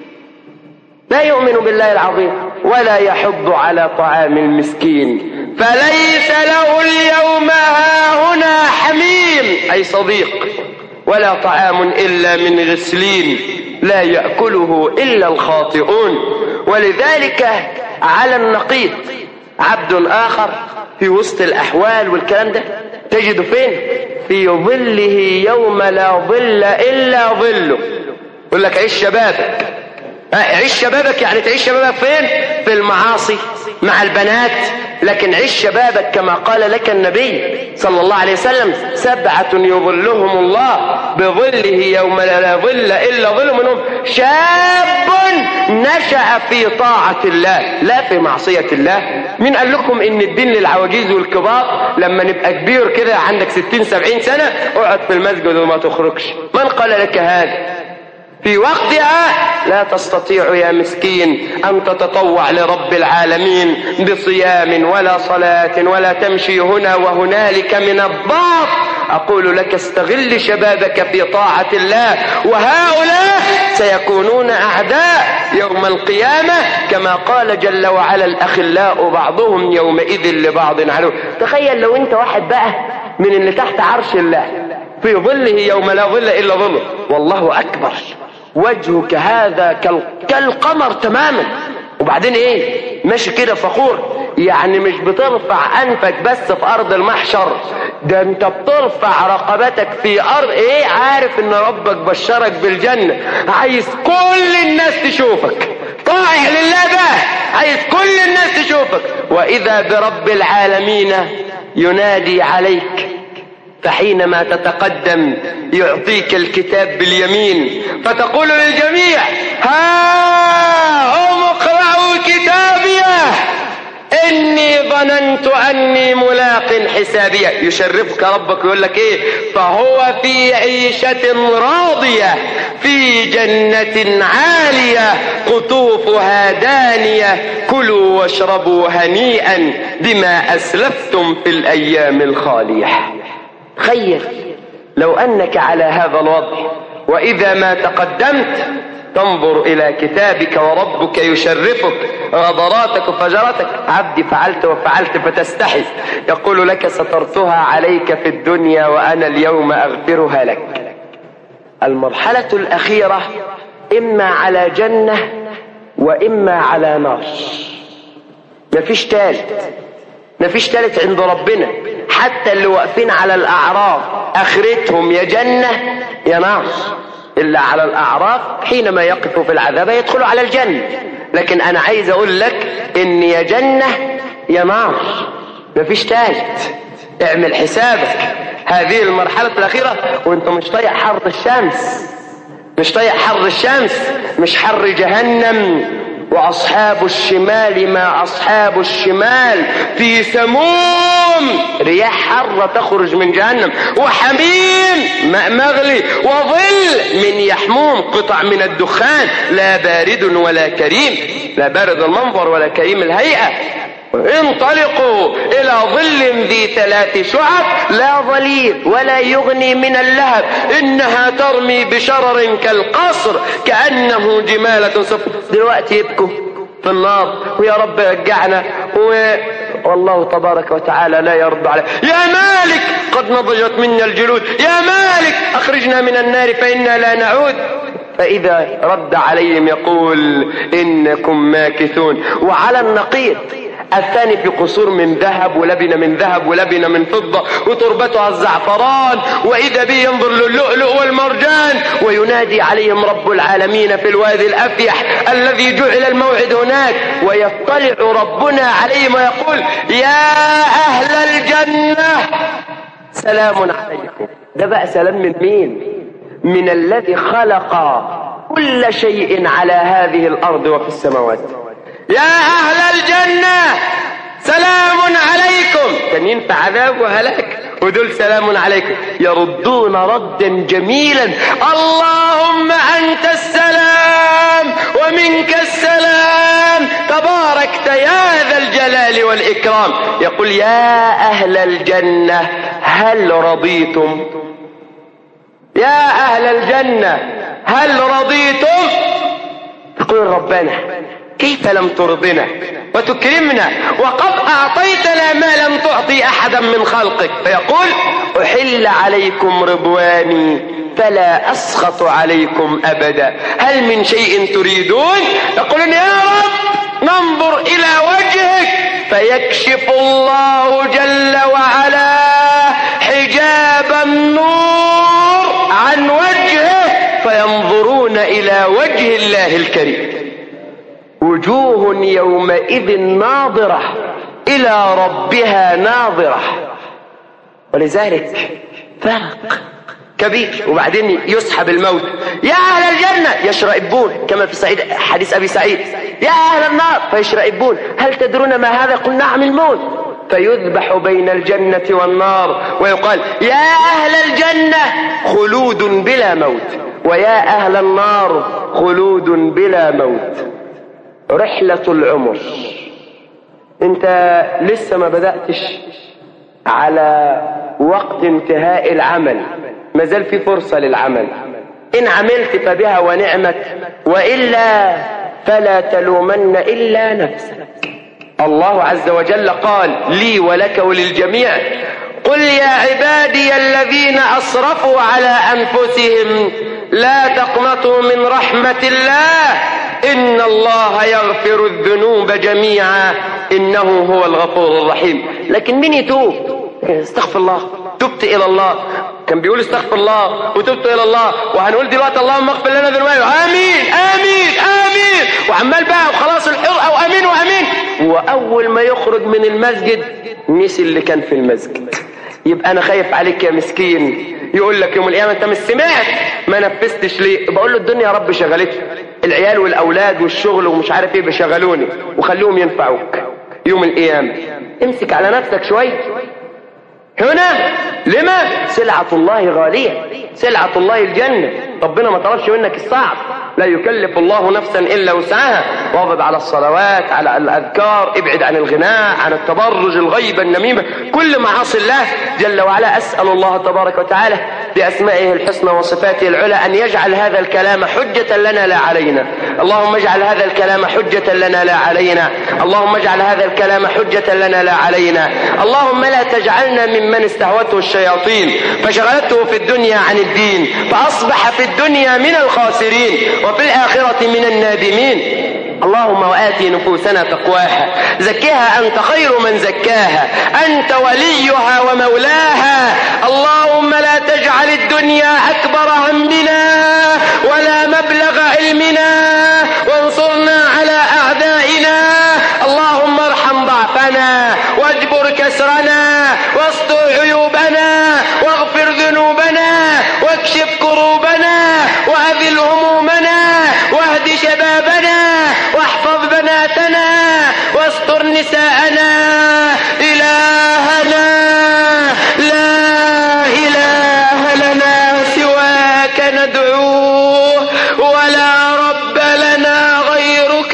لا يؤمن بالله العظيم ولا يحض على طعام المسكين فليس له اليوم هاهنا حميم أي صديق ولا طعام إلا من غسلين لا يأكله إلا الخاطئون. ولذلك على النقيض عبد آخر في وسط الأحوال والكلام ده تجد فين؟ في ظله يوم لا ظل إلا ظله. يقول لك عيش شبابك. عيش شبابك يعني تعيش شبابك فين؟ في المعاصي مع البنات. لكن عيش شبابك كما قال لك النبي صلى الله عليه وسلم سبعة يظلهم الله بظله يوم لا ظل إلا ظله منهم شاب نشأ في طاعة الله لا في معصية الله. مين قال لكم ان الدين للعواجيز والكبار؟ لما نبقى كبير كده عندك ستين سبعين سنة اقعد في المسجد وما تخرجش. من قال لك هذا؟ في وقتها لا تستطيع يا مسكين أن تتطوع لرب العالمين بصيام ولا صلاة ولا تمشي هنا وهنالك من الضعف. أقول لك استغل شبابك في طاعة الله وهؤلاء سيكونون أعداء يوم القيامة كما قال جل وعلا الأخلاء بعضهم يومئذ لبعض عدو. تخيل لو أنت واحد بقى من اللي تحت عرش الله في ظله يوم لا ظل إلا ظله. والله أكبر. وجهك هذا كالقمر تماما. وبعدين ايه ماشي كده فخور. يعني مش بترفع انفك بس في ارض المحشر، ده انت بترفع رقبتك في ارض ايه. عارف ان ربك بشرك بالجنة. عايز كل الناس تشوفك طائع لله بقى. عايز كل الناس تشوفك. واذا برب العالمين ينادي عليك فحينما تتقدم يعطيك الكتاب باليمين فتقول للجميع ها هم اقرأوا كتابيه إني ظننت أني ملاق حسابيه. يشرفك ربك يقول لك إيه؟ فهو في عيشة راضية في جنة عالية قطوفها دانية كلوا واشربوا هنيئا بما أسلفتم في الأيام الخالية. تخيل لو أنك على هذا الوضع وإذا ما تقدمت تنظر إلى كتابك وربك يشرفك غضراتك وفجراتك. عبدي فعلت وفعلت فتستحي. يقول لك سترتها عليك في الدنيا وأنا اليوم أغفرها لك. المرحلة الأخيرة إما على جنة وإما على نار. مفيش ثالث. مفيش ثالث عند ربنا. حتى اللي واقفين على الأعراف آخرتهم يا جنة يا نار. إلا على الأعراف حينما يقفوا في العذاب يدخلوا على الجنة. لكن انا عايز اقول لك ان يا جنة يا نار، مفيش تالت. اعمل حسابك هذه المرحلة الاخيرة وانت مش طايق حر الشمس، مش طايق حر الشمس، مش حر جهنم. واصحاب الشمال ما اصحاب الشمال في سموم، رياح حرة تخرج من جهنم، وحميم ماء مغلي، وظل من يحموم، قطع من الدخان، لا بارد ولا كريم، لا بارد المنظر ولا كريم الهيئة. انطلقوا الى ظل ذي ثلاث شعب لا ظليل ولا يغني من اللهب، انها ترمي بشرر كالقصر كأنه جمالة صفر. دلوقتي يبكوا في النار ويا رب رجعنا، و... والله تبارك وتعالى لا يرد عليه. يا مالك قد نضجت منا الجلود، يا مالك اخرجنا من النار فإنا لا نعود. فإذا رد عليهم يقول إنكم ماكثون. وعلى النقيض الثاني في قصور من ذهب ولبن من ذهب ولبن من فضة وتربتها الزعفران، وإذا به ينظر للؤلؤ والمرجان، وينادي عليهم رب العالمين في الوادي الأفيح الذي جعل الموعد هناك، ويطلع ربنا عليهم ويقول يا أهل الجنة سلام عليكم. ده بقى سلام من مين؟ من الذي خلق كل شيء على هذه الأرض وفي السماوات. يا أهل الجنة سلام عليكم. كان ينفع عذاب وهلاك، ودول سلام عليكم. يردون ردا جميلا، اللهم أنت السلام ومنك السلام تباركت يا ذا الجلال والإكرام. يقول يا أهل الجنة هل رضيتم؟ يا أهل الجنة هل رضيتم؟ يقول ربنا كيف لم ترضنا وتكرمنا وقد أعطيتنا ما لم تعطي أحدا من خلقك؟ فيقول أحل عليكم رضواني فلا أسخط عليكم أبدا، هل من شيء تريدون؟ يقولون يا رب ننظر إلى وجهك، فيكشف الله جل وعلا حجاب النور عن وجهه، فينظرون إلى وجه الله الكريم. وجوه يومئذ ناظرة إلى ربها ناظرة. ولذلك فرق كبير. وبعدين يسحب الموت، يا أهل الجنة يشرئبون كما في سعيد حديث أبي سعيد، يا أهل النار فيشرئبون، هل تدرون ما هذا؟ قل نعم الموت. فيذبح بين الجنة والنار ويقال يا أهل الجنة خلود بلا موت، ويا أهل النار خلود بلا موت. رحلة العمر، انت لسه ما بدأتش على وقت انتهاء العمل، ما زال في فرصة للعمل. إن عملت فبها ونعمت، وإلا فلا تلومن إلا نفسك. الله عز وجل قال لي ولك وللجميع قل يا عبادي الذين أسرفوا على أنفسهم لا تقنطوا من رحمة الله إن الله يغفر الذنوب جميعا إنه هو الغفور الرحيم. لكن مين يتوب؟ استغفر الله، تبت إلى الله. كان بيقول استغفر الله وتبت إلى الله، وهنقول دلوقتي اللهم اغفر لنا ذنوبنا، آمين آمين آمين، وعمال بقى وخلاص الحرقة وآمين وآمين. وأول ما يخرج من المسجد نسي اللي كان في المسجد. يبقى أنا خايف عليك يا مسكين. يقول لك يوم القيامة أنت مش سمعت ما نفذتش ليه؟ بقول له الدنيا يا رب شغلتني، العيال والأولاد والشغل ومش عارف إيه بشغلوني، وخليهم ينفعوك يوم القيامة. امسك على نفسك شوية. هنا لما؟ سلعة الله غالية، سلعة الله الجنة. ربنا ما طلبش منك الصعب، لا يكلف الله نفسا إلا وسعها. واظب على الصلوات، على الأذكار، ابعد عن الغناء، عن التبرج، الغيبة، النميمة، كل معاصي الله جل وعلا. أسأل الله تبارك وتعالى بأسمائه الحسنى وصفاته العلى أن يجعل هذا الكلام حجة لنا لا علينا. اللهم اجعل هذا الكلام حجة لنا لا علينا. اللهم اجعل هذا الكلام حجة لنا لا علينا. اللهم لا تجعلنا ممن استهوته الشياطين فشغلته في الدنيا عن الدين فأصبح في الدنيا من الخاسرين وفي الآخرة من النادمين. اللهم وآتي نفوسنا تقواها، زكها أنت خير من زكاها، أنت وليها ومولاها. اللهم لا تجعل الدنيا أكبر همنا ولا مبلغ علمنا، وانصرنا على أعدائنا نساءنا إلهنا لا إله لنا سواك ندعوه ولا رب لنا غيرك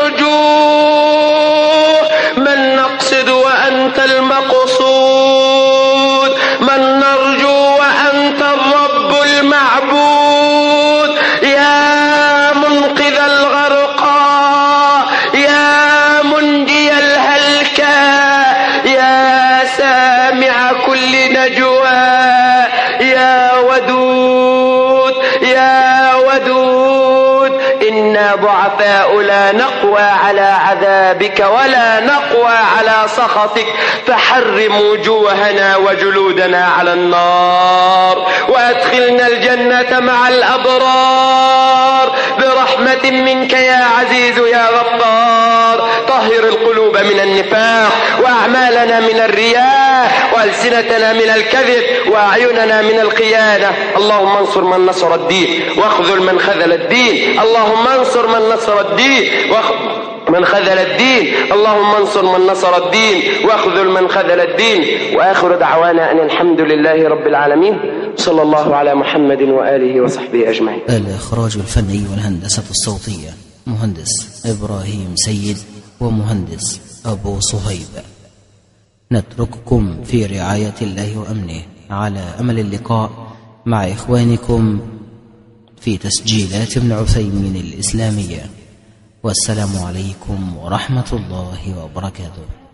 نرجوه من نقصد وأنت المقصود من نرجو وأنت الرب المعبود يا منقذ الغرقى يا منجي الهلكى يا سامع كل نجوى يا ودود يا ودود إنا ضعفاء لا نقوى على عذابك ولا نقوى على سخطك فحرم وجوهنا وجلودنا على النار وأدخلنا الجنة مع الأبرار برحمة منك يا عزيز يا غفار طهر القلوب من النفاق وأعمالنا من الرياء وألسنتنا من الكذب وأعيننا من الخيانة اللهم انصر من نصر الدين واخذل من خذل الدين اللهم انصر من نصر الدين واخذل من خذل الدين اللهم انصر من نصر الدين واخذل من خذل الدين وآخر دعوانا أن الحمد لله رب العالمين صلى الله على محمد وآله وصحبه أجمعين. الإخراج الفني والهندسة الصوتية مهندس إبراهيم سيد ومهندس أبو صهيب. نترككم في رعاية الله وأمنه على أمل اللقاء مع إخوانكم في تسجيلات ابن عثيمين الإسلامية. والسلام عليكم ورحمة الله وبركاته.